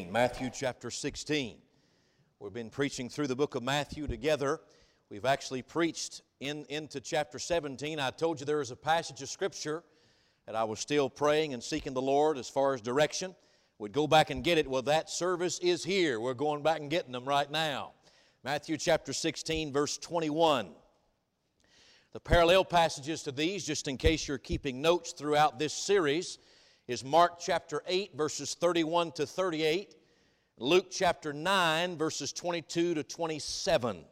Amen. Matthew chapter 16. We've been preaching through the book of Matthew together. We've actually preached into chapter 17. I told you there was a passage of Scripture that I was still praying and seeking the Lord as far as direction. We'd go back and get it. Well, that service is here. We're going back and getting them right now. Matthew chapter 16, verse 21. The parallel passages to these, just in case you're keeping notes throughout this series, is Mark chapter 8, verses 31 to 38, Luke chapter 9, verses 22 to 27.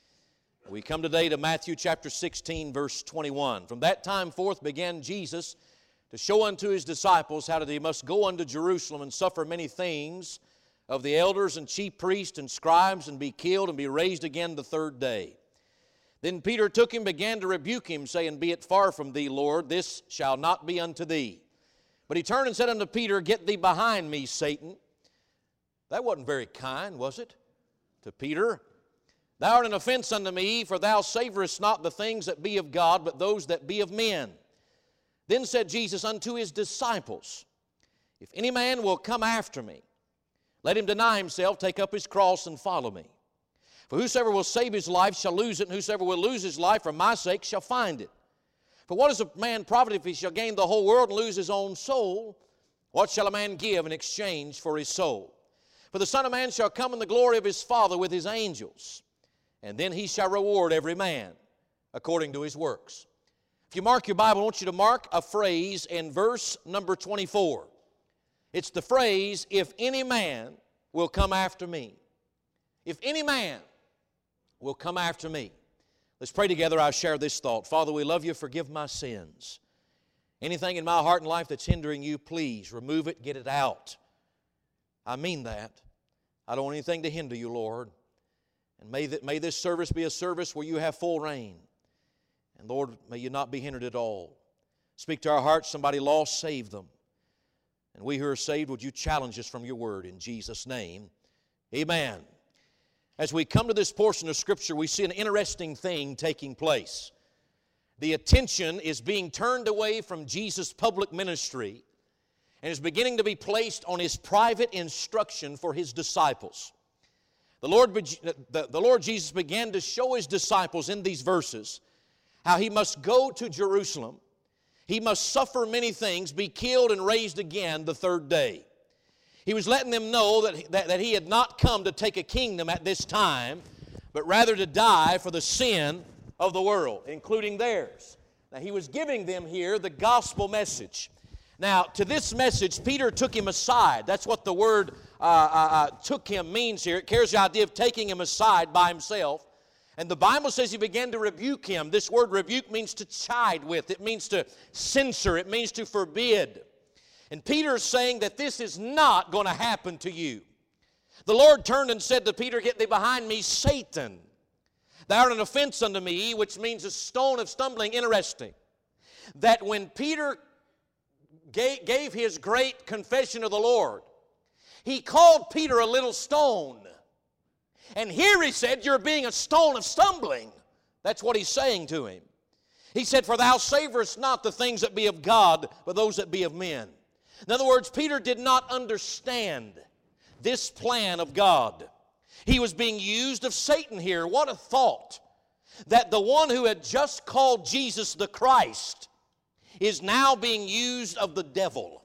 We come today to Matthew chapter 16, verse 21. From that time forth began Jesus to show unto His disciples how that He must go unto Jerusalem and suffer many things of the elders and chief priests and scribes, and be killed and be raised again the third day. Then Peter took him, began to rebuke him, saying, Be it far from thee, Lord, this shall not be unto thee. But he turned and said unto Peter, Get thee behind me, Satan. That wasn't very kind, was it, to Peter? Thou art an offense unto me, for thou savorest not the things that be of God, but those that be of men. Then said Jesus unto His disciples, If any man will come after me, let him deny himself, take up his cross, and follow me. For whosoever will save his life shall lose it, and whosoever will lose his life for my sake shall find it. For what is a man profit if he shall gain the whole world and lose his own soul? What shall a man give in exchange for his soul? For the Son of Man shall come in the glory of His Father with His angels, and then He shall reward every man according to his works. If you mark your Bible, I want you to mark a phrase in verse number 24. It's the phrase, if any man will come after me. If any man will come after me. Let's pray together. I'll share this thought. Father, we love You. Forgive my sins. Anything in my heart and life that's hindering You, please remove it, get it out. I mean that. I don't want anything to hinder You, Lord. And may this service be a service where You have full reign. And Lord, may You not be hindered at all. Speak to our hearts. Somebody lost, save them. And we who are saved, would You challenge us from Your word in Jesus' name. Amen. As we come to this portion of Scripture, we see an interesting thing taking place. The attention is being turned away from Jesus' public ministry and is beginning to be placed on His private instruction for His disciples. The Lord Jesus began to show His disciples in these verses how He must go to Jerusalem. He must suffer many things, be killed and raised again the third day. He was letting them know that He had not come to take a kingdom at this time, but rather to die for the sin of the world, including theirs. Now, He was giving them here the gospel message. Now, to this message, Peter took Him aside. That's what the word took him means here. It carries the idea of taking Him aside by Himself. And the Bible says He began to rebuke him. This word rebuke means to chide with. It means to censor. It means to forbid. And Peter is saying that this is not going to happen to you. The Lord turned and said to Peter, Get thee behind me, Satan. Thou art an offense unto me, which means a stone of stumbling. Interesting. That when Peter gave his great confession of the Lord, he called Peter a little stone. And here he said, You're being a stone of stumbling. That's what he's saying to him. He said, For thou savorest not the things that be of God, but those that be of men. In other words, Peter did not understand this plan of God. He was being used of Satan here. What a thought that the one who had just called Jesus the Christ is now being used of the devil.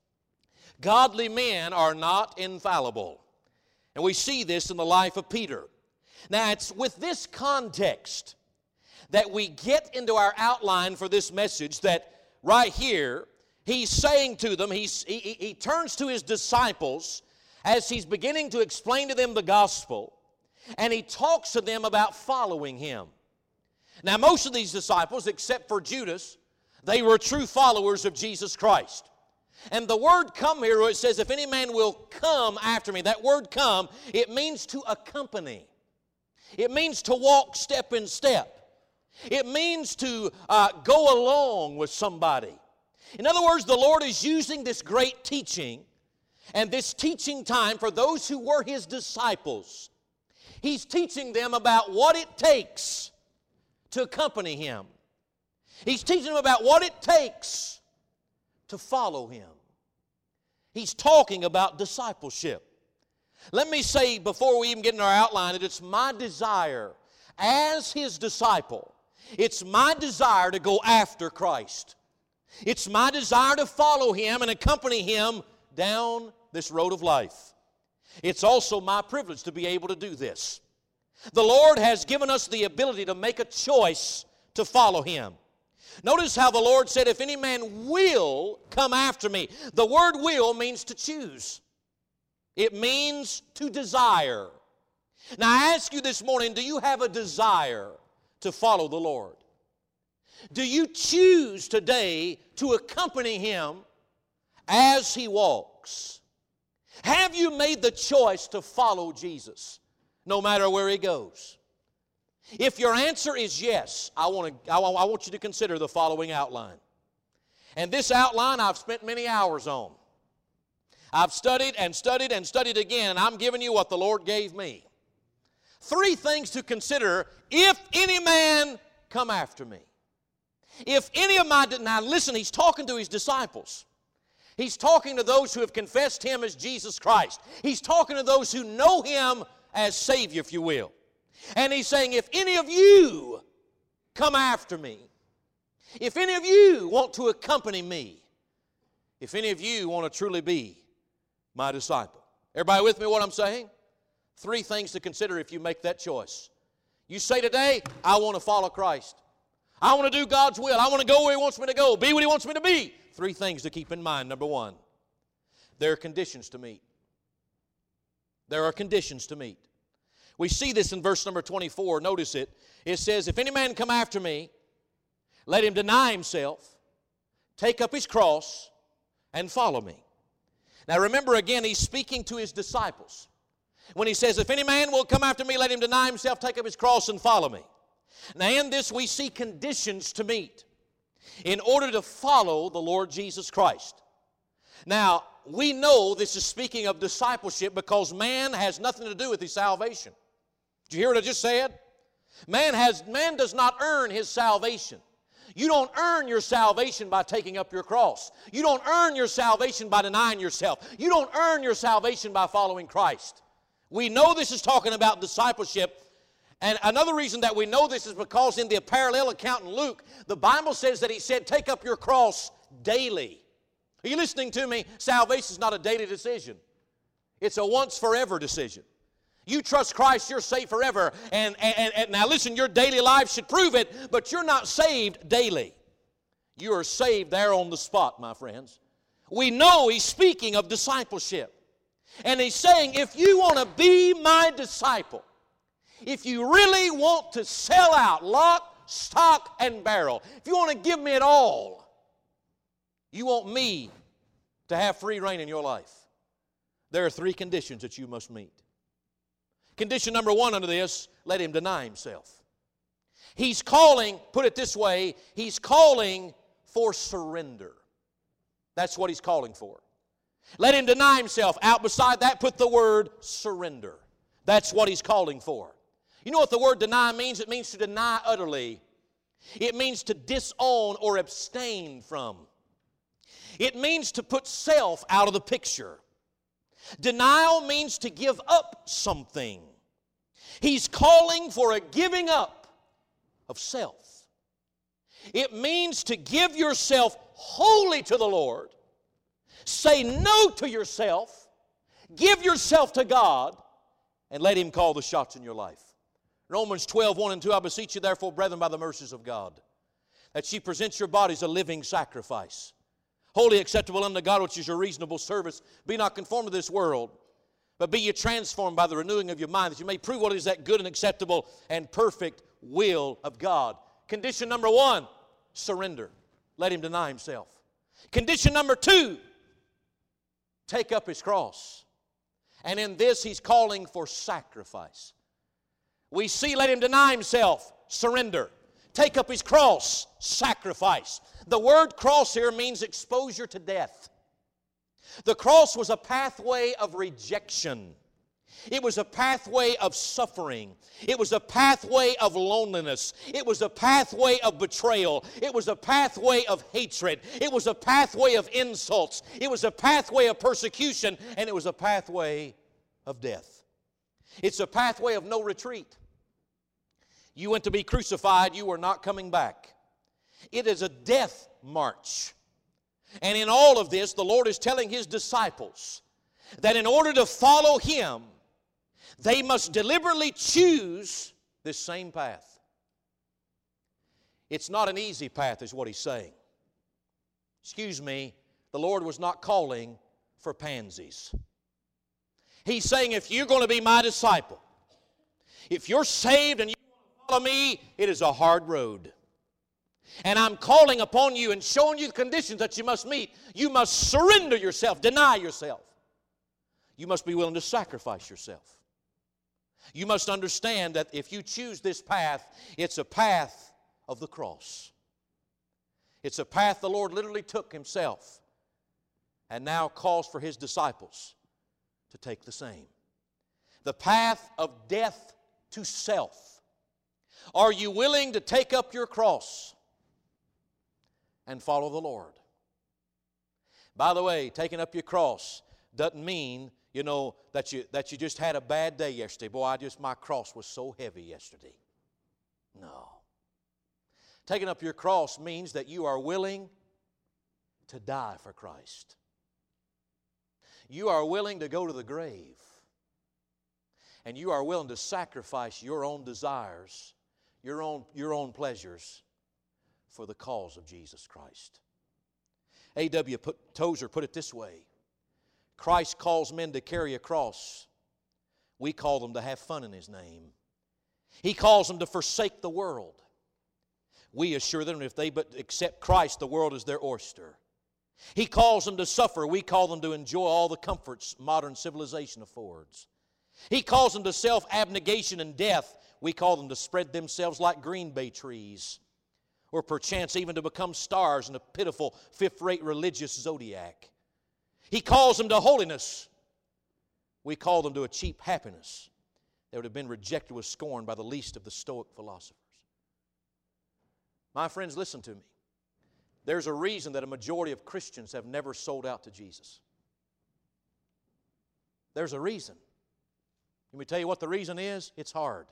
Godly men are not infallible. And we see this in the life of Peter. Now, it's with this context that we get into our outline for this message, that right here, He's saying to them, he turns to His disciples as He's beginning to explain to them the gospel, and He talks to them about following Him. Now, most of these disciples, except for Judas, they were true followers of Jesus Christ. And the word come here, where it says, If any man will come after me, that word come, it means to accompany. It means to walk step in step. It means to go along with somebody. In other words, the Lord is using this great teaching and this teaching time for those who were His disciples. He's teaching them about what it takes to accompany Him. He's teaching them about what it takes to follow Him. He's talking about discipleship. Let me say before we even get into our outline that it's my desire as His disciple, it's my desire to go after Christ. It's my desire to follow Him and accompany Him down this road of life. It's also my privilege to be able to do this. The Lord has given us the ability to make a choice to follow Him. Notice how the Lord said, if any man will come after me. The word will means to choose. It means to desire. Now I ask you this morning, do you have a desire to follow the Lord? Do you choose today to accompany Him as He walks? Have you made the choice to follow Jesus, no matter where He goes? If your answer is yes, I want you to consider the following outline. And this outline I've spent many hours on. I've studied and studied and studied again, and I'm giving you what the Lord gave me. 3 things to consider if any man come after me. If any of my... Now listen, He's talking to His disciples. He's talking to those who have confessed Him as Jesus Christ. He's talking to those who know Him as Savior, if you will. And He's saying, if any of you come after me, if any of you want to accompany me, if any of you want to truly be my disciple. Everybody with me what I'm saying? 3 things to consider if you make that choice. You say today, I want to follow Christ. I want to do God's will. I want to go where He wants me to go, be what He wants me to be. 3 things to keep in mind. Number 1, there are conditions to meet. There are conditions to meet. We see this in verse number 24. Notice it. It says, if any man come after me, let him deny himself, take up his cross, and follow me. Now remember again, He's speaking to His disciples. When He says, if any man will come after me, let him deny himself, take up his cross, and follow me. Now in this we see conditions to meet in order to follow the Lord Jesus Christ. Now, we know this is speaking of discipleship because man has nothing to do with his salvation. Did you hear what I just said? Man does not earn his salvation. You don't earn your salvation by taking up your cross. You don't earn your salvation by denying yourself. You don't earn your salvation by following Christ. We know this is talking about discipleship. And another reason that we know this is because in the parallel account in Luke, the Bible says that He said, take up your cross daily. Are you listening to me? Salvation is not a daily decision. It's a once forever decision. You trust Christ, you're saved forever. And now listen, your daily life should prove it, but you're not saved daily. You are saved there on the spot, my friends. We know He's speaking of discipleship. And He's saying, if you want to be my disciple, if you really want to sell out lock, stock, and barrel, if you want to give me it all, you want me to have free reign in your life, there are 3 conditions that you must meet. Condition number 1 under this, let him deny himself. He's calling, put it this way, He's calling for surrender. That's what He's calling for. Let him deny himself. Out beside that, put the word surrender. That's what He's calling for. You know what the word deny means? It means to deny utterly. It means to disown or abstain from. It means to put self out of the picture. Denial means to give up something. He's calling for a giving up of self. It means to give yourself wholly to the Lord. Say no to yourself. Give yourself to God and let Him call the shots in your life. Romans 12, 1 and 2, I beseech you therefore, brethren, by the mercies of God, that ye present your bodies a living sacrifice, wholly acceptable unto God, which is your reasonable service. Be not conformed to this world, but be ye transformed by the renewing of your mind, that you may prove what is that good and acceptable and perfect will of God. Condition number 1, surrender. Let him deny himself. Condition number 2, take up his cross. And in this, he's calling for sacrifice. We see, let him deny himself, surrender. Take up his cross, sacrifice. The word cross here means exposure to death. The cross was a pathway of rejection. It was a pathway of suffering. It was a pathway of loneliness. It was a pathway of betrayal. It was a pathway of hatred. It was a pathway of insults. It was a pathway of persecution. And it was a pathway of death. It's a pathway of no retreat. You went to be crucified, you are not coming back. It is a death march. And in all of this, the Lord is telling His disciples that in order to follow Him, they must deliberately choose this same path. It's not an easy path, is what He's saying. Excuse me, the Lord was not calling for pansies. He's saying, if you're going to be my disciple, if you're saved and you want to follow me, it is a hard road. And I'm calling upon you and showing you the conditions that you must meet. You must surrender yourself, deny yourself. You must be willing to sacrifice yourself. You must understand that if you choose this path, it's a path of the cross. It's a path the Lord literally took Himself and now calls for His disciples to take the same. The path of death to self. Are you willing to take up your cross and follow the Lord? By the way, taking up your cross doesn't mean, that you just had a bad day yesterday. Boy, my cross was so heavy yesterday. No. Taking up your cross means that you are willing to die for Christ. You are willing to go to the grave. And you are willing to sacrifice your own desires, your own pleasures for the cause of Jesus Christ. A.W. Tozer put it this way: Christ calls men to carry a cross. We call them to have fun in His name. He calls them to forsake the world. We assure them if they but accept Christ, the world is their oyster. He calls them to suffer. We call them to enjoy all the comforts modern civilization affords. He calls them to self-abnegation and death. We call them to spread themselves like green bay trees, or perchance even to become stars in a pitiful fifth-rate religious zodiac. He calls them to holiness. We call them to a cheap happiness that would have been rejected with scorn by the least of the Stoic philosophers. My friends, listen to me. There's a reason that a majority of Christians have never sold out to Jesus. There's a reason. Let me tell you what the reason is. It's hard.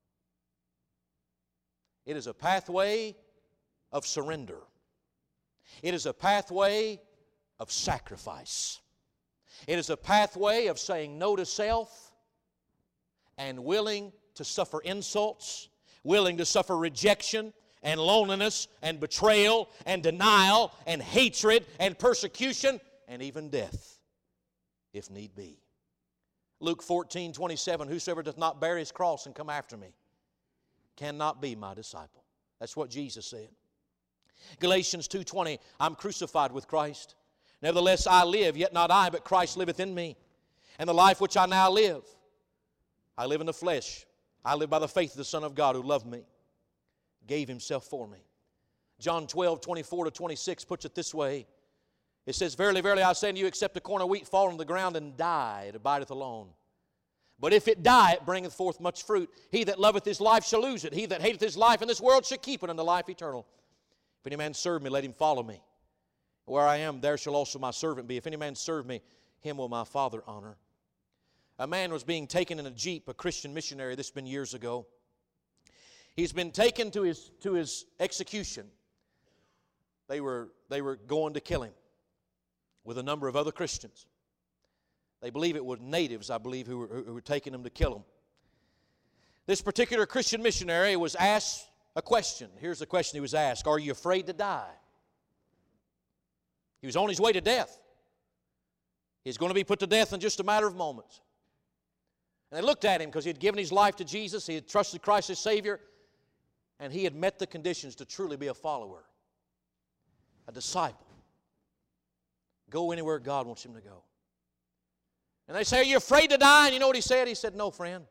It is a pathway of surrender. It is a pathway of sacrifice. It is a pathway of saying no to self and willing to suffer insults, willing to suffer rejection and loneliness and betrayal and denial and hatred and persecution and even death, if need be. Luke 14:27, whosoever doth not bear his cross and come after me cannot be my disciple. That's what Jesus said. Galatians 2:20, I'm crucified with Christ. Nevertheless I live, yet not I, but Christ liveth in me. And the life which I now live, I live in the flesh. I live by the faith of the Son of God who loved me, gave Himself for me. John 12:24-26 puts it this way. It says, Verily, verily, I say unto you, except a corn of wheat fall on the ground and die, it abideth alone. But if it die, it bringeth forth much fruit. He that loveth his life shall lose it. He that hateth his life in this world shall keep it unto life eternal. If any man serve me, let him follow me. Where I am, there shall also my servant be. If any man serve me, him will my Father honor. A man was being taken in a jeep, a Christian missionary, this has been years ago. He's been taken to his execution. They were going to kill him with a number of other Christians. They believe it were natives, I believe, who were taking him to kill him. This particular Christian missionary was asked a question. Here's the question he was asked. Are you afraid to die? He was on his way to death. He's going to be put to death in just a matter of moments. And they looked at him because he had given his life to Jesus. He had trusted Christ as Savior. And he had met the conditions to truly be a follower, a disciple. Go anywhere God wants him to go. And they say, are you afraid to die? And you know what he said? He said, no, friend.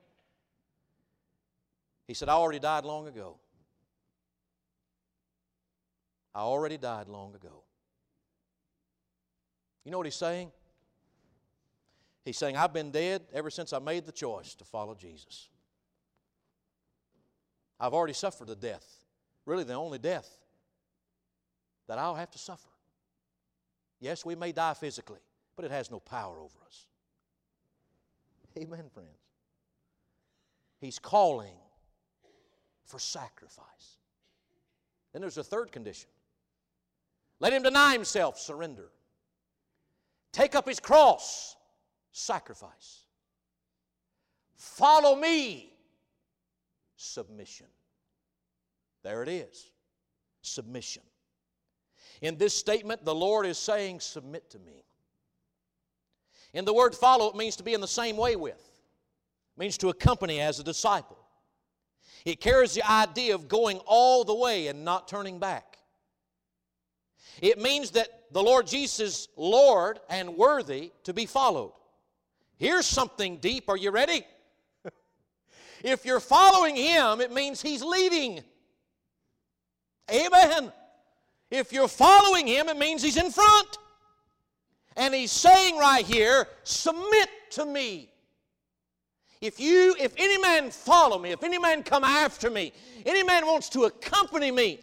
He said, I already died long ago. I already died long ago. You know what he's saying? He's saying, I've been dead ever since I made the choice to follow Jesus. I've already suffered the death, really the only death that I'll have to suffer. Yes, we may die physically, but it has no power over us. Amen, friends. He's calling for sacrifice. Then there's a third condition. Let him deny himself, surrender. Take up his cross, sacrifice. Follow me, submission. There it is, submission. In this statement, the Lord is saying, submit to me. In the word follow, it means to be in the same way with. It means to accompany as a disciple. It carries the idea of going all the way and not turning back. It means that the Lord Jesus is Lord and worthy to be followed. Here's something deep. Are you ready? If you're following Him, it means He's leading. Amen. If you're following Him, it means He's in front. And He's saying right here, submit to me. If any man follow me, if any man come after me, any man wants to accompany me,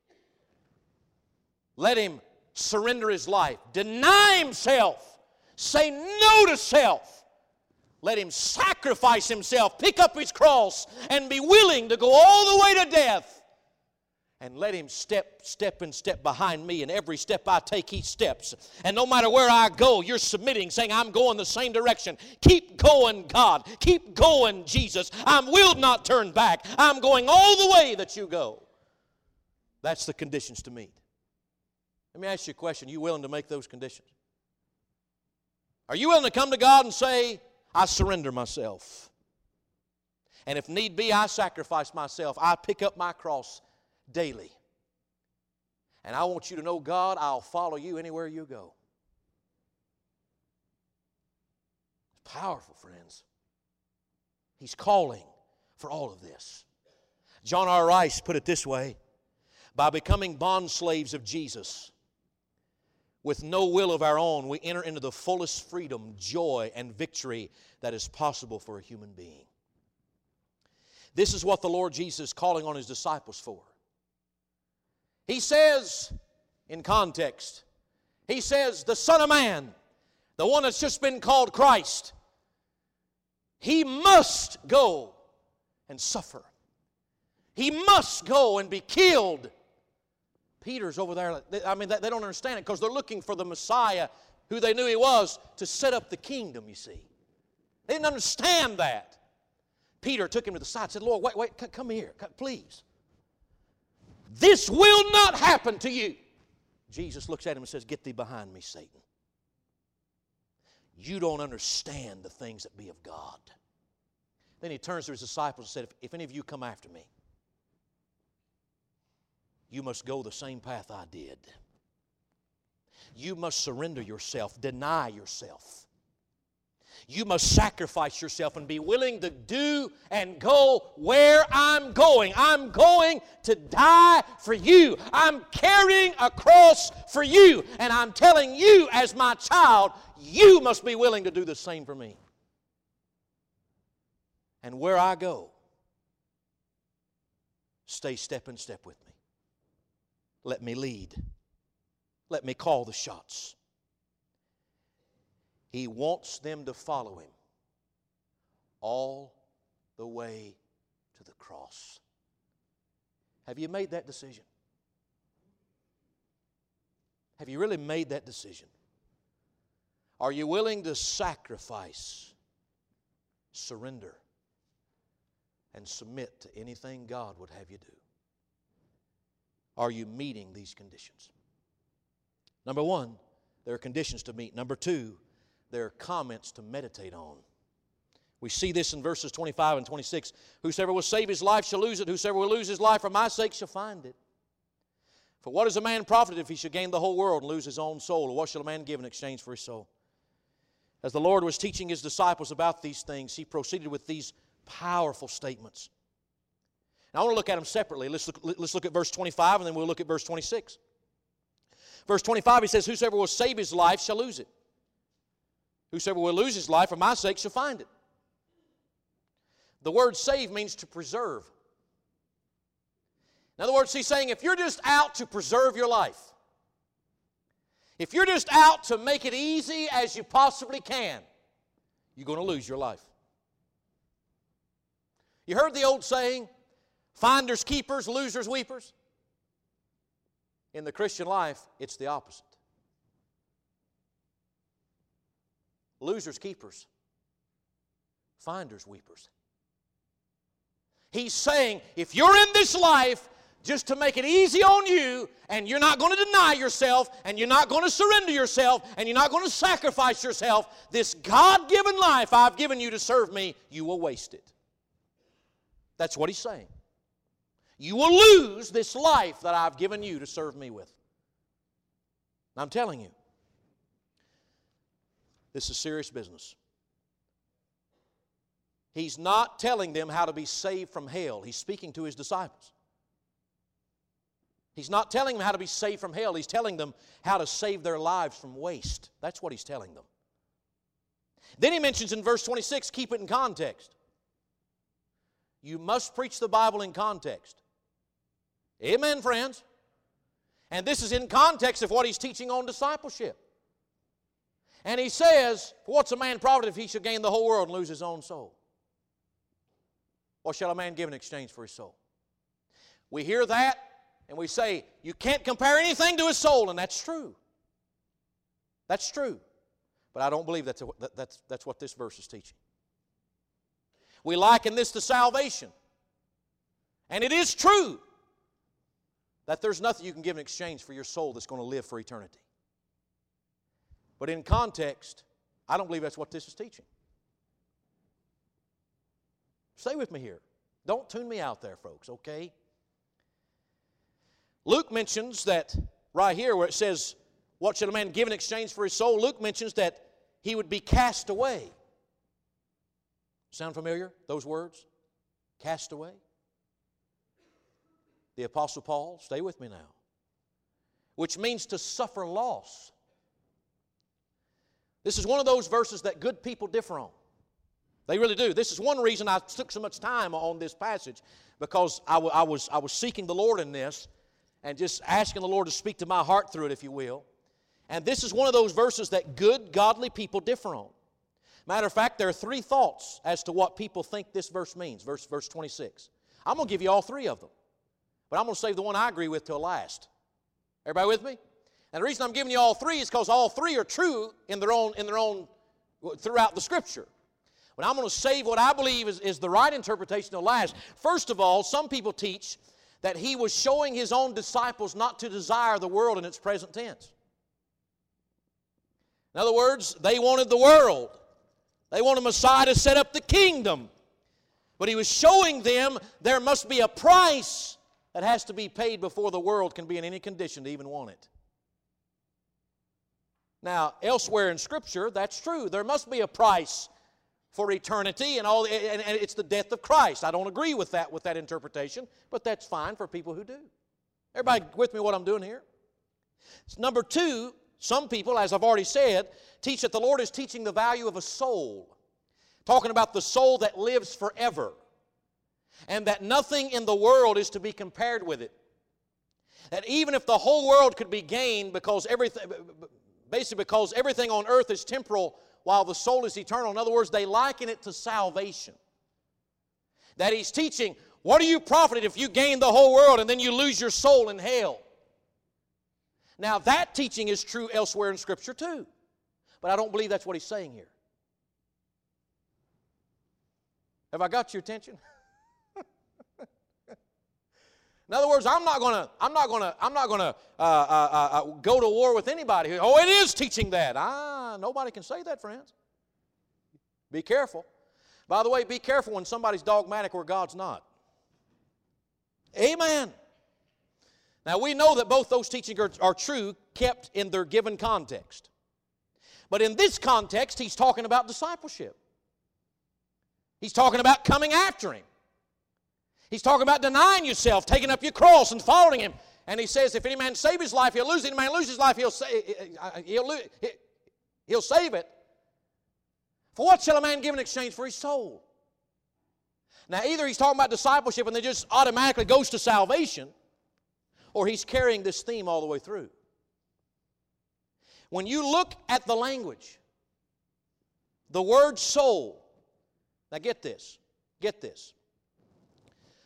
let him surrender his life, deny himself, say no to self. Let him sacrifice himself, pick up his cross, and be willing to go all the way to death. And let him step behind me, and every step I take, he steps. And no matter where I go, you're submitting, saying, I'm going the same direction. Keep going, God. Keep going, Jesus. I will not turn back. I'm going all the way that you go. That's the conditions to meet. Let me ask you a question. Are you willing to make those conditions? Are you willing to come to God and say, I surrender myself? And if need be, I sacrifice myself. I pick up my cross daily. And I want you to know, God, I'll follow you anywhere you go. It's powerful, friends. He's calling for all of this. John R. Rice put it this way: by becoming bondslaves of Jesus, with no will of our own, we enter into the fullest freedom, joy, and victory that is possible for a human being. This is what the Lord Jesus is calling on His disciples for. He says, in context, He says, the Son of Man, the one that's just been called Christ, He must go and suffer. He must go and be killed. Peter's over there, they don't understand it because they're looking for the Messiah who they knew He was to set up the kingdom, you see. They didn't understand that. Peter took him to the side and said, Lord, wait, come here, please. This will not happen to you. Jesus looks at him and says, get thee behind me, Satan. You don't understand the things that be of God. Then He turns to His disciples and said, if any of you come after me, you must go the same path I did. You must surrender yourself, deny yourself. You must sacrifice yourself and be willing to do and go where I'm going. I'm going to die for you. I'm carrying a cross for you. And I'm telling you as my child, you must be willing to do the same for me. And where I go, stay step in step with me. Let me lead. Let me call the shots. He wants them to follow Him all the way to the cross. Have you made that decision? Have you really made that decision? Are you willing to sacrifice, surrender, and submit to anything God would have you do? Are you meeting these conditions? Number one, there are conditions to meet. Number two, there are comments to meditate on. We see this in verses 25 and 26. Whosoever will save his life shall lose it. Whosoever will lose his life for my sake shall find it. For what is a man profited if he shall gain the whole world and lose his own soul? Or what shall a man give in exchange for his soul? As the Lord was teaching His disciples about these things, He proceeded with these powerful statements. Now, I want to look at them separately. Let's look at verse 25, and then we'll look at verse 26. Verse 25, He says, whosoever will save his life shall lose it. Whosoever will lose his life for my sake shall find it. The word save means to preserve. In other words, He's saying if you're just out to preserve your life, if you're just out to make it easy as you possibly can, you're going to lose your life. You heard the old saying, finders keepers, losers weepers? In the Christian life, it's the opposite. Losers keepers, finders weepers. He's saying, if you're in this life just to make it easy on you, and you're not going to deny yourself, and you're not going to surrender yourself, and you're not going to sacrifice yourself, this God-given life I've given you to serve me, you will waste it. That's what he's saying. You will lose this life that I've given you to serve me with. I'm telling you, this is serious business. He's not telling them how to be saved from hell. He's speaking to his disciples. He's not telling them how to be saved from hell. He's telling them how to save their lives from waste. That's what he's telling them. Then he mentions in verse 26, keep it in context. You must preach the Bible in context. Amen, friends? And this is in context of what he's teaching on discipleship. And he says, what's a man profit if he shall gain the whole world and lose his own soul? What shall a man give in exchange for his soul? We hear that and we say, you can't compare anything to his soul, and that's true. That's true. But I don't believe that's what this verse is teaching. We liken this to salvation. And it is true that there's nothing you can give in exchange for your soul that's going to live for eternity. But in context, I don't believe that's what this is teaching. Stay with me here. Don't tune me out there, folks, okay? Luke mentions that right here where it says, what should a man give in exchange for his soul? Luke mentions that he would be cast away. Sound familiar, those words? Cast away. The Apostle Paul, stay with me now, which means to suffer loss. This is one of those verses that good people differ on. They really do. This is one reason I took so much time on this passage, because I was seeking the Lord in this and just asking the Lord to speak to my heart through it, if you will. And this is one of those verses that good, godly people differ on. Matter of fact, there are three thoughts as to what people think this verse means, verse 26. I'm going to give you all three of them, but I'm going to save the one I agree with till last. Everybody with me? And the reason I'm giving you all three is because all three are true in their own throughout the Scripture. But I'm going to save what I believe is the right interpretation till last. First of all, some people teach that he was showing his own disciples not to desire the world in its present tense. In other words, they wanted the world. They wanted Messiah to set up the kingdom. But he was showing them there must be a price that has to be paid before the world can be in any condition to even want it. Now, elsewhere in Scripture, that's true. There must be a price for eternity, and it's the death of Christ. I don't agree with that interpretation, but that's fine for people who do. Everybody with me what I'm doing here? Number two, some people, as I've already said, teach that the Lord is teaching the value of a soul, talking about the soul that lives forever, and that nothing in the world is to be compared with it. That even if the whole world could be gained because everything on earth is temporal, while the soul is eternal. In other words, they liken it to salvation. That he's teaching, what are you profited if you gain the whole world and then you lose your soul in hell? Now, that teaching is true elsewhere in Scripture too. But I don't believe that's what he's saying here. Have I got your attention? In other words, I'm not going to go to war with anybody who, it is teaching that. Nobody can say that, friends. Be careful. By the way, be careful when somebody's dogmatic where God's not. Amen. Now, we know that both those teachings are true, kept in their given context. But in this context, he's talking about discipleship. He's talking about coming after Him. He's talking about denying yourself, taking up your cross and following Him. And he says, if any man save his life, he'll lose it. If any man lose his life, he'll save it. For what shall a man give in exchange for his soul? Now, either he's talking about discipleship and it just automatically goes to salvation, or he's carrying this theme all the way through. When you look at the language, the word soul, now get this.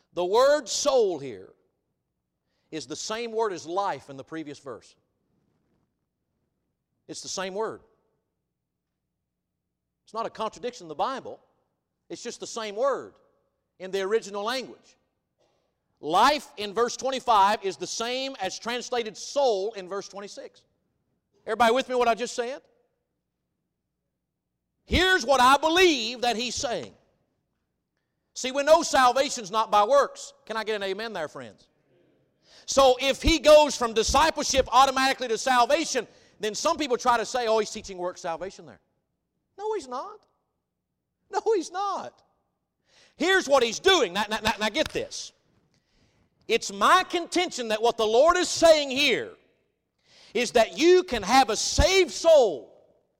The word soul here is the same word as life in the previous verse. It's the same word. It's not a contradiction in the Bible. It's just the same word in the original language. Life in verse 25 is the same as translated soul in verse 26. Everybody with me what I just said? Here's what I believe that he's saying. See, we know salvation's not by works. Can I get an amen there, friends? So if he goes from discipleship automatically to salvation, then some people try to say, oh, he's teaching works salvation there. No, he's not. No, he's not. Here's what he's doing. Now get this. It's my contention that what the Lord is saying here is that you can have a saved soul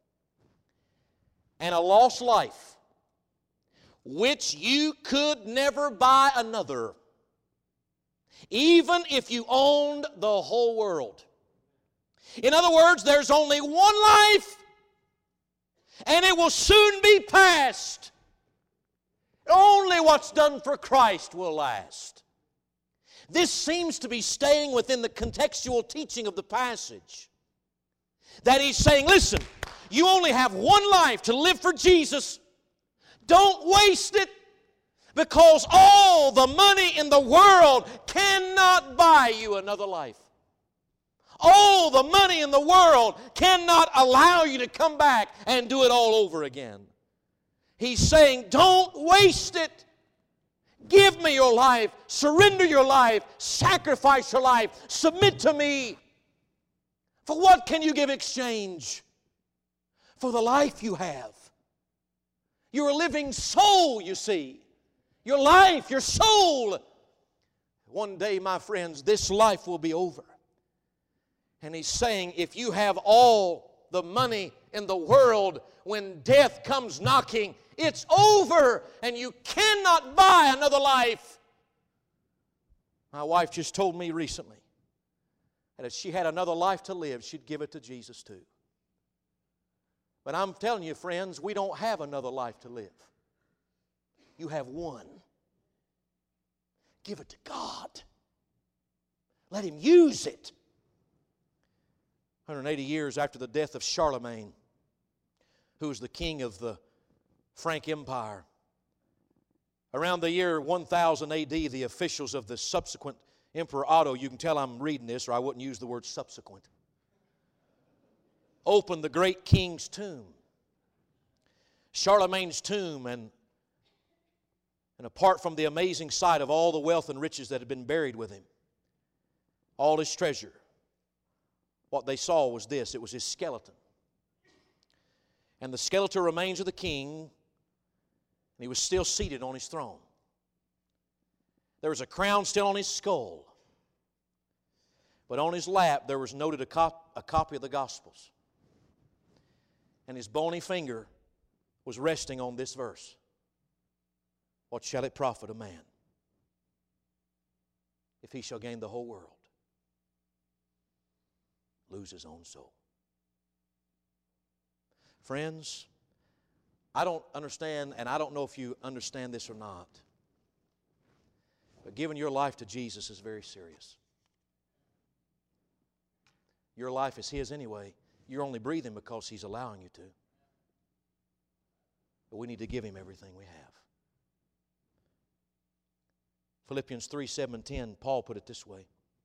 and a lost life, which you could never buy another, even if you owned the whole world. In other words, there's only one life, and it will soon be past. Only what's done for Christ will last. This seems to be staying within the contextual teaching of the passage. That he's saying, listen, you only have one life to live for Jesus. Don't waste it, because all the money in the world cannot buy you another life. All the money in the world cannot allow you to come back and do it all over again. He's saying, don't waste it. Give me your life. Surrender your life. Sacrifice your life. Submit to me. For what can you give exchange? For the life you have. You're a living soul, you see. Your life, your soul. One day, my friends, this life will be over. And he's saying, if you have all the money in the world, when death comes knocking, it's over, and you cannot buy another life. My wife just told me recently that if she had another life to live, she'd give it to Jesus too. But I'm telling you, friends, we don't have another life to live. You have one. Give it to God. Let Him use it. 180 years after the death of Charlemagne, who was the king of the Frank Empire, around the year 1000 AD, the officials of the subsequent Emperor Otto, you can tell I'm reading this or I wouldn't use the word subsequent, opened the great king's tomb. Charlemagne's tomb, and apart from the amazing sight of all the wealth and riches that had been buried with him, all his treasure, what they saw was this. It was his skeleton. And the skeletal remains of the king, and he was still seated on his throne. There was a crown still on his skull. But on his lap there was noted a copy of the Gospels. And his bony finger was resting on this verse. What shall it profit a man if he shall gain the whole world, lose his own soul? Friends, I don't understand, and I don't know if you understand this or not, but giving your life to Jesus is very serious. Your life is His anyway. You're only breathing because He's allowing you to. But we need to give Him everything we have. Philippians 3, 7 and 10, Paul put it this way.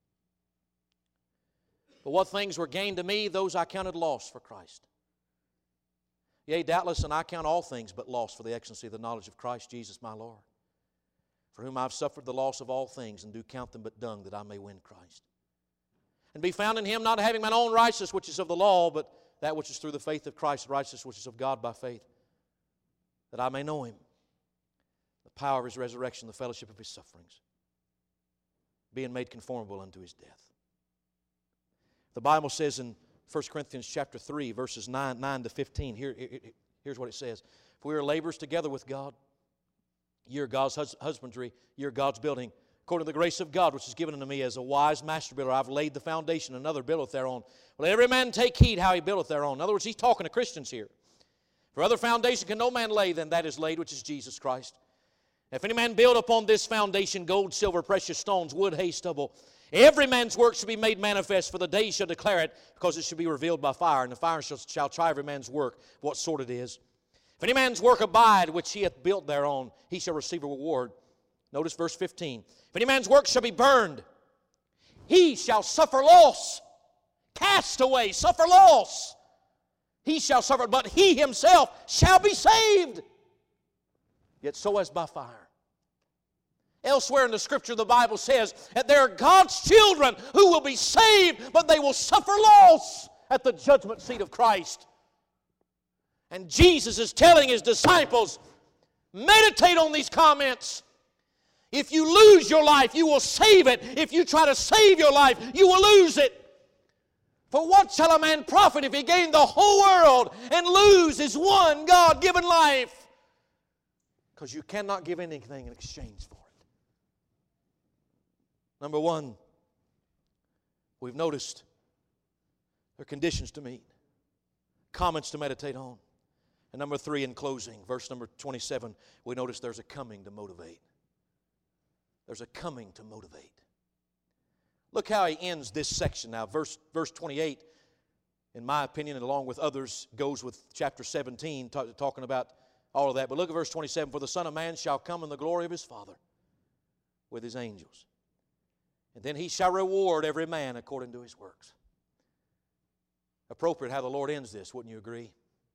But what things were gained to me, those I counted loss for Christ. Yea, doubtless, and I count all things but loss for the excellency of the knowledge of Christ Jesus my Lord, for whom I have suffered the loss of all things, and do count them but dung, that I may win Christ, and be found in Him, not having mine own righteousness which is of the law, but that which is through the faith of Christ, righteousness which is of God by faith, that I may know Him, the power of His resurrection, the fellowship of His sufferings, being made conformable unto His death. The Bible says in 1 Corinthians chapter 3, verses 9 to 15, here's what it says. For we are laborers together with God. Ye are God's husbandry, ye are God's building. According to the grace of God, which is given unto me as a wise master builder, I've laid the foundation, another buildeth thereon. Let every man take heed how he buildeth thereon. In other words, he's talking to Christians here. For other foundation can no man lay than that is laid, which is Jesus Christ. If any man build upon this foundation gold, silver, precious stones, wood, hay, stubble, every man's work shall be made manifest, for the day shall declare it, because it shall be revealed by fire. And the fire shall try every man's work, what sort it is. If any man's work abide, which he hath built thereon, he shall receive a reward. Notice verse 15. If any man's work shall be burned, he shall suffer loss. Cast away, suffer loss. He shall suffer, but he himself shall be saved, yet so as by fire. Elsewhere in the Scripture, the Bible says that there are God's children who will be saved, but they will suffer loss at the judgment seat of Christ. And Jesus is telling His disciples, meditate on these comments. If you lose your life, you will save it. If you try to save your life, you will lose it. For what shall a man profit if he gain the whole world and lose his one God-given life? Because you cannot give anything in exchange for it. Number one, we've noticed there are conditions to meet, comments to meditate on. And number three, in closing, verse number 27, we notice there's a coming to motivate. There's a coming to motivate. Look how he ends this section now. Verse 28, in my opinion, and along with others, goes with chapter 17, talking about all of that. But look at verse 27. For the Son of Man shall come in the glory of His Father with His angels. And then He shall reward every man according to his works. Appropriate how the Lord ends this, wouldn't you agree?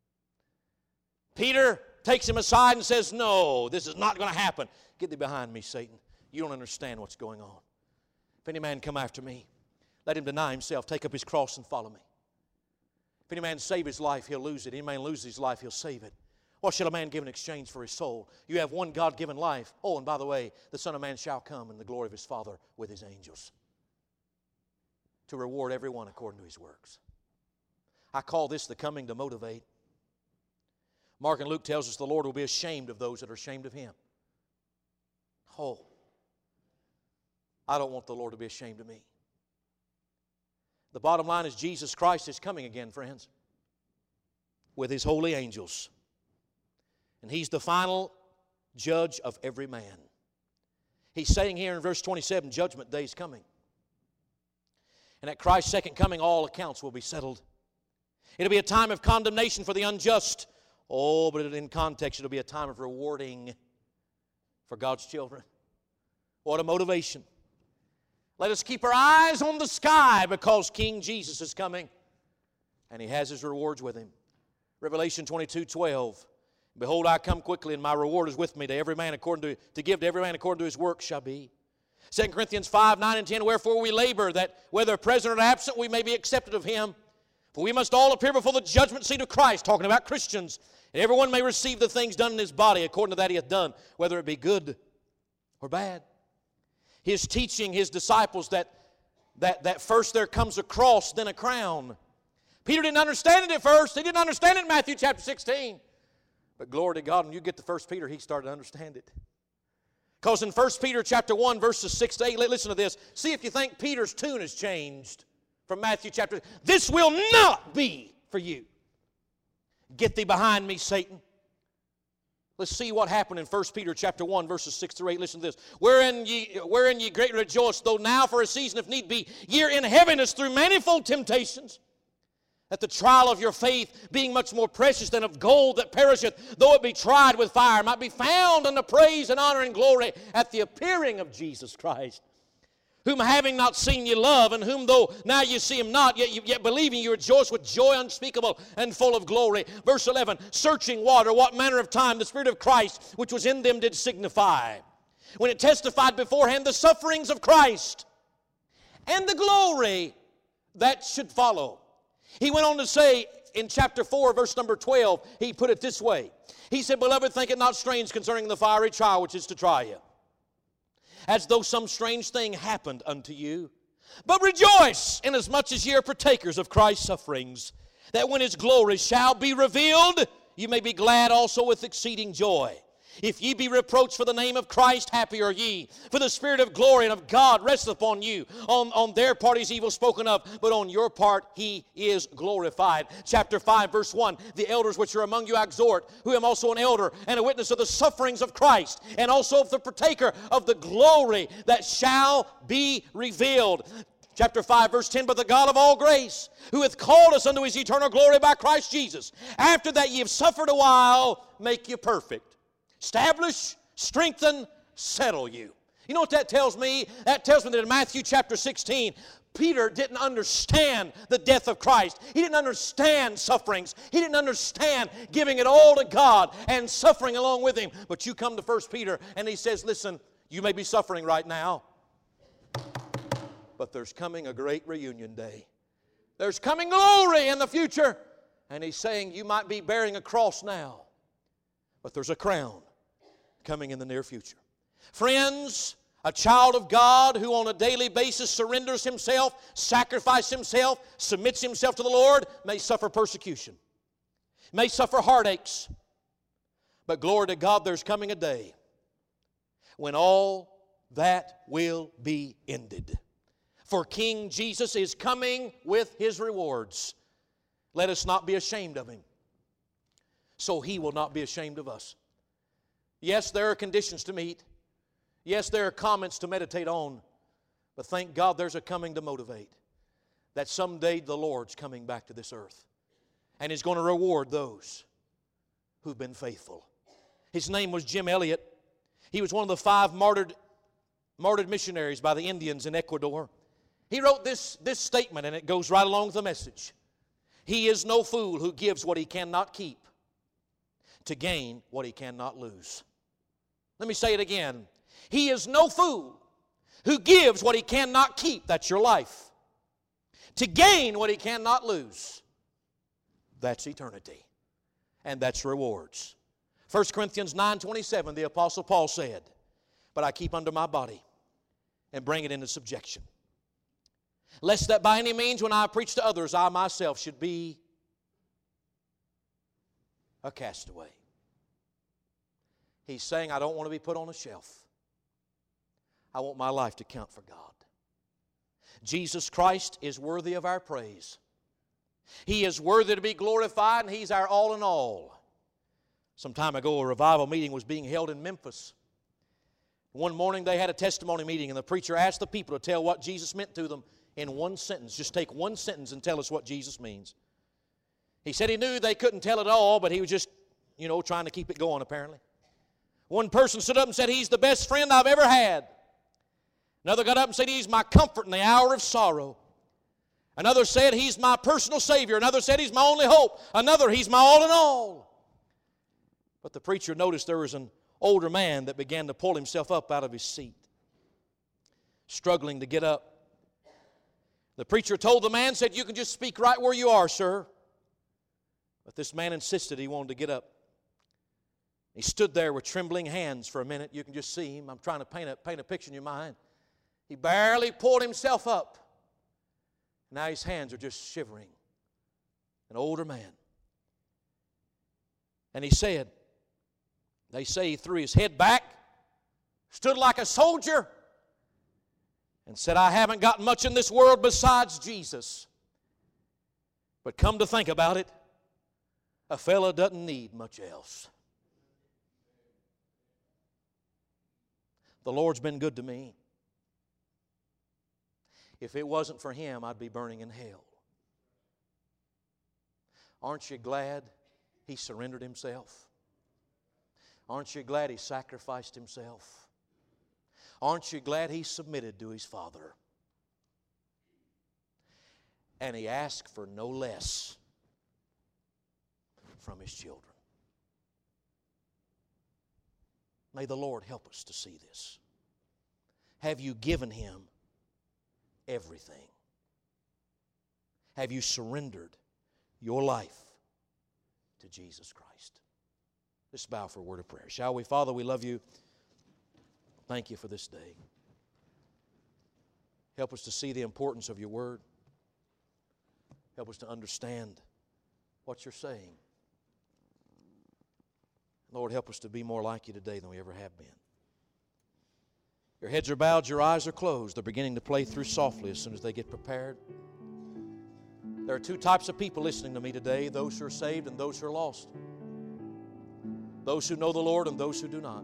Peter takes him aside and says, no, this is not going to happen. Get thee behind me, Satan. You don't understand what's going on. If any man come after me, let him deny himself, take up his cross and follow me. If any man save his life, he'll lose it. Any man lose his life, he'll save it. What shall a man give in exchange for his soul? You have one God-given life. Oh, and by the way, the Son of Man shall come in the glory of His Father with His angels to reward everyone according to his works. I call this the coming to motivate. Mark and Luke tells us the Lord will be ashamed of those that are ashamed of Him. Oh, I don't want the Lord to be ashamed of me. The bottom line is Jesus Christ is coming again, friends, with His holy angels. And He's the final judge of every man. He's saying here in verse 27, judgment day is coming. And at Christ's second coming, all accounts will be settled. It'll be a time of condemnation for the unjust. Oh, but in context, it'll be a time of rewarding for God's children. What a motivation. Let us keep our eyes on the sky because King Jesus is coming. And He has His rewards with Him. Revelation 22:12. Behold, I come quickly, and my reward is with me to every man to give to every man according to his work shall be. 2 Corinthians 5:9 and 10. Wherefore we labor that whether present or absent we may be accepted of Him. For we must all appear before the judgment seat of Christ, talking about Christians, and everyone may receive the things done in his body according to that he hath done, whether it be good or bad. His teaching His disciples that first there comes a cross, then a crown. Peter didn't understand it at first. He didn't understand it in Matthew chapter 16. But glory to God, when you get to 1 Peter, he started to understand it. Because in 1 Peter chapter 1, verses 6 to 8, listen to this. See if you think Peter's tune has changed from Matthew chapter. This will not be for you. Get thee behind me, Satan. Let's see what happened in 1 Peter chapter 1, verses 6 through 8. Listen to this. Wherein ye greatly rejoice, though now for a season, if need be, ye are in heaviness through manifold temptations, that the trial of your faith, being much more precious than of gold that perisheth, though it be tried with fire, might be found unto praise and honor and glory at the appearing of Jesus Christ, whom having not seen ye love, and whom though now you see Him not, yet believing you rejoice with joy unspeakable and full of glory. Verse 11, searching water, what manner of time the Spirit of Christ which was in them did signify, when it testified beforehand the sufferings of Christ and the glory that should follow. He went on to say in chapter 4, verse number 12, he put it this way. He said, Beloved, think it not strange concerning the fiery trial which is to try you, as though some strange thing happened unto you. But rejoice, inasmuch as ye are partakers of Christ's sufferings, that when His glory shall be revealed, you may be glad also with exceeding joy. If ye be reproached for the name of Christ, happy are ye. For the Spirit of glory and of God resteth upon you. On their part is evil spoken of, but on your part He is glorified. Chapter 5, verse 1, the elders which are among you I exhort, who am also an elder and a witness of the sufferings of Christ, and also of the partaker of the glory that shall be revealed. Chapter 5, verse 10, but the God of all grace, who hath called us unto His eternal glory by Christ Jesus, after that ye have suffered a while, make you perfect. Establish, strengthen, settle you. You know what that tells me? That tells me that in Matthew chapter 16, Peter didn't understand the death of Christ. He didn't understand sufferings. He didn't understand giving it all to God and suffering along with Him. But you come to 1 Peter and he says, listen, you may be suffering right now, but there's coming a great reunion day. There's coming glory in the future. And he's saying you might be bearing a cross now, but there's a crown coming in the near future. Friends, a child of God who on a daily basis surrenders himself, sacrifices himself, submits himself to the Lord, may suffer persecution, may suffer heartaches. But glory to God, there's coming a day when all that will be ended. For King Jesus is coming with His rewards. Let us not be ashamed of Him, so He will not be ashamed of us. Yes, there are conditions to meet. Yes, there are comments to meditate on. But thank God there's a coming to motivate. That someday the Lord's coming back to this earth. And He's going to reward those who've been faithful. His name was Jim Elliot. He was one of the 5 martyred missionaries by the Indians in Ecuador. He wrote this statement, and it goes right along with the message. He is no fool who gives what he cannot keep to gain what he cannot lose. Let me say it again. He is no fool who gives what he cannot keep, that's your life, to gain what he cannot lose. That's eternity, and that's rewards. 1 Corinthians 9:27, the Apostle Paul said, but I keep under my body and bring it into subjection, lest that by any means when I preach to others, I myself should be a castaway. He's saying, I don't want to be put on a shelf. I want my life to count for God. Jesus Christ is worthy of our praise. He is worthy to be glorified, and He's our all in all. Some time ago, a revival meeting was being held in Memphis. One morning, they had a testimony meeting, and the preacher asked the people to tell what Jesus meant to them in one sentence. Just take one sentence and tell us what Jesus means. He said he knew they couldn't tell it all, but he was just, trying to keep it going apparently. One person stood up and said, He's the best friend I've ever had. Another got up and said, He's my comfort in the hour of sorrow. Another said, He's my personal Savior. Another said, He's my only hope. Another, He's my all in all. But the preacher noticed there was an older man that began to pull himself up out of his seat, struggling to get up. The preacher told the man, said, You can just speak right where you are, sir. But this man insisted he wanted to get up. He stood there with trembling hands for a minute. You can just see him. I'm trying to paint a picture in your mind. He barely pulled himself up. Now his hands are just shivering. An older man. And he said, they say he threw his head back, stood like a soldier, and said, I haven't got much in this world besides Jesus. But come to think about it, a fellow doesn't need much else. The Lord's been good to me. If it wasn't for Him, I'd be burning in hell. Aren't you glad He surrendered Himself? Aren't you glad He sacrificed Himself? Aren't you glad He submitted to His Father? And He asked for no less from His children. May the Lord help us to see this. Have you given Him everything? Have you surrendered your life to Jesus Christ? Let's bow for a word of prayer, shall we? Father, we love You. Thank You for this day. Help us to see the importance of Your word. Help us to understand what You're saying. Lord, help us to be more like You today than we ever have been. Your heads are bowed, your eyes are closed. They're beginning to play through softly as soon as they get prepared. There are two types of people listening to me today, those who are saved and those who are lost. Those who know the Lord and those who do not.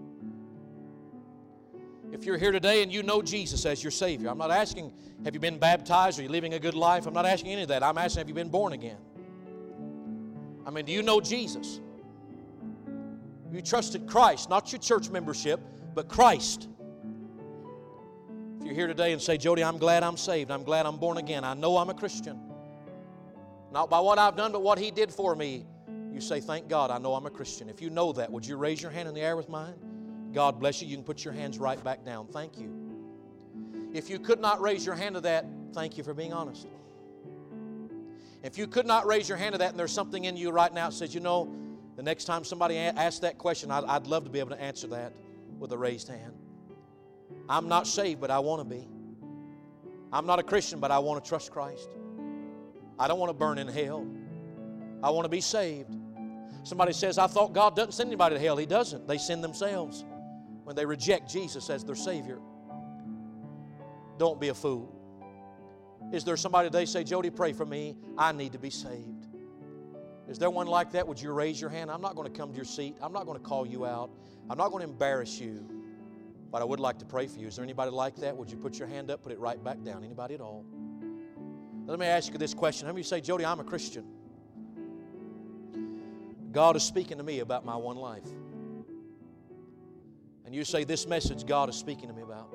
If you're here today and you know Jesus as your Savior, I'm not asking, have you been baptized? Are you living a good life? I'm not asking any of that. I'm asking, have you been born again? I mean, do you know Jesus? You trusted Christ, not your church membership, but Christ. If you're here today and say, Jody, I'm glad I'm saved. I'm glad I'm born again. I know I'm a Christian. Not by what I've done, but what He did for me. You say, thank God, I know I'm a Christian. If you know that, would you raise your hand in the air with mine? God bless you. You can put your hands right back down. Thank you. If you could not raise your hand to that, thank you for being honest. If you could not raise your hand to that and there's something in you right now that says, you know, the next time somebody asks that question, I'd love to be able to answer that with a raised hand. I'm not saved, but I want to be. I'm not a Christian, but I want to trust Christ. I don't want to burn in hell. I want to be saved. Somebody says, I thought God doesn't send anybody to hell. He doesn't. They send themselves when they reject Jesus as their Savior. Don't be a fool. Is there somebody today say, Jody, pray for me. I need to be saved. Is there one like that? Would you raise your hand? I'm not going to come to your seat. I'm not going to call you out. I'm not going to embarrass you. But I would like to pray for you. Is there anybody like that? Would you put your hand up, put it right back down? Anybody at all? Let me ask you this question. How many of you say, Jody, I'm a Christian? God is speaking to me about my one life. And you say, this message God is speaking to me about.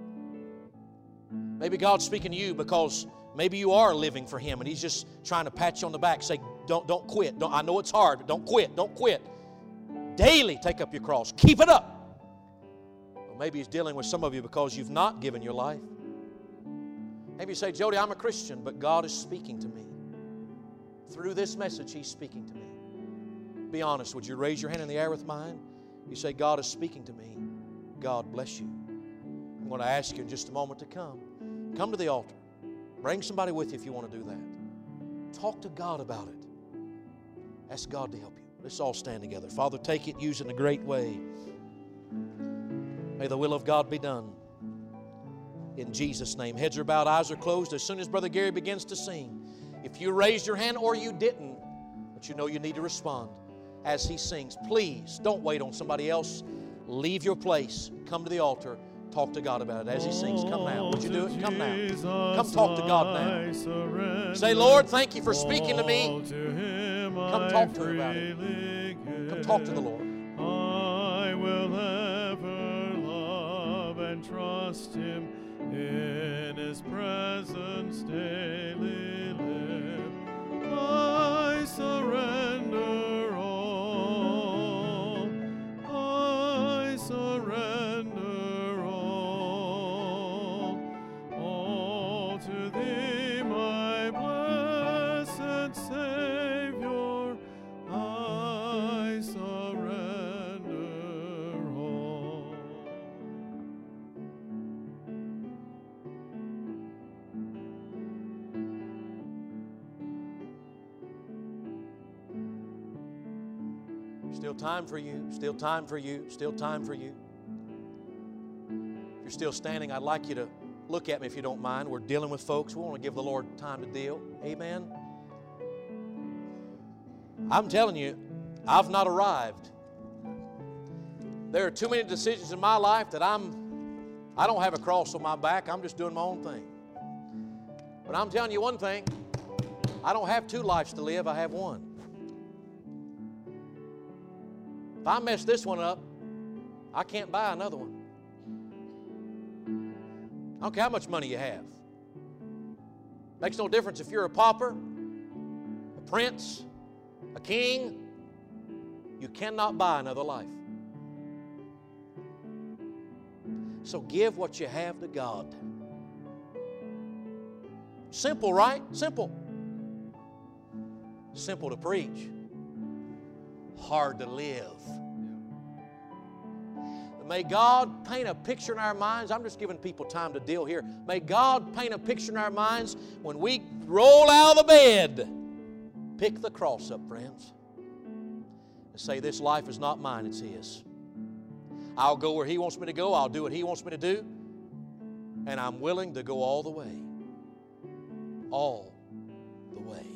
Maybe God's speaking to you because maybe you are living for Him and He's just trying to pat you on the back, say, don't quit. I know it's hard, but don't quit. Don't quit. Daily take up your cross. Keep it up. Or maybe He's dealing with some of you because you've not given your life. Maybe you say, Jody, I'm a Christian, but God is speaking to me. Through this message, He's speaking to me. Be honest. Would you raise your hand in the air with mine? You say, God is speaking to me. God bless you. I'm going to ask you in just a moment to come. Come to the altar. Bring somebody with you if you want to do that. Talk to God about it. Ask God to help you. Let's all stand together. Father, take it, use it in a great way. May the will of God be done. In Jesus' name. Heads are bowed, eyes are closed. As soon as Brother Gary begins to sing, if you raised your hand or you didn't, but you know you need to respond as he sings, please don't wait on somebody else. Leave your place. Come to the altar. Talk to God about it as he sings. Come now. Would you do it? Come now. Come talk to God now. Say, Lord, thank you for speaking to me. Come talk to him about it. Come talk to the Lord. I will ever love and trust Him, in His presence daily live. I surrender all. I surrender all to Thee, my blessed Savior. I surrender all. Still time for you. Still time for you. Still time for you. If you're still standing, I'd like you to look at me if you don't mind. We're dealing with folks. We want to give the Lord time to deal. Amen. I'm telling you, I've not arrived. There are too many decisions in my life that I don't have a cross on my back. I'm just doing my own thing. But I'm telling you one thing. I don't have two lives to live. I have one. If I mess this one up, I can't buy another one. I don't care how much money you have. Makes no difference if you're a pauper, a prince, a king. You cannot buy another life. So give what you have to God. Simple, right? Simple. Simple to preach. Hard to live. May God paint a picture in our minds. I'm just giving people time to deal here. May God paint a picture in our minds when we roll out of the bed. Pick the cross up, friends. and say, this life is not mine, it's His. I'll go where He wants me to go. I'll do what He wants me to do. And I'm willing to go all the way. All the way.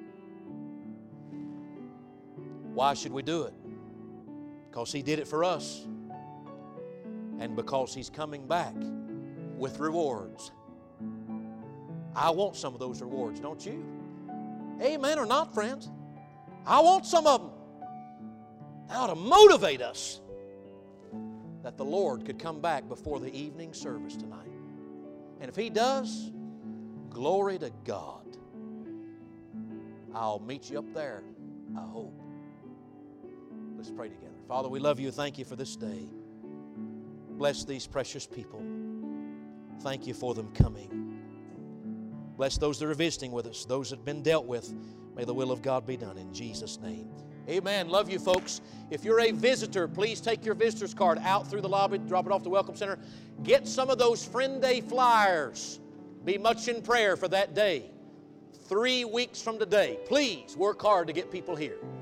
Why should we do it? Because He did it for us. And because He's coming back with rewards. I want some of those rewards, don't you? Amen or not, friends? I want some of them. That ought to motivate us that the Lord could come back before the evening service tonight. And if He does, glory to God. I'll meet you up there, I hope. Let's pray together. Father, we love You. Thank You for this day. Bless these precious people. Thank You for them coming. Bless those that are visiting with us, those that have been dealt with. May the will of God be done in Jesus' name. Amen. Love you, folks. If you're a visitor, please take your visitor's card out through the lobby, drop it off the Welcome Center. Get some of those Friend Day flyers. Be much in prayer for that day. 3 weeks from today. Please work hard to get people here.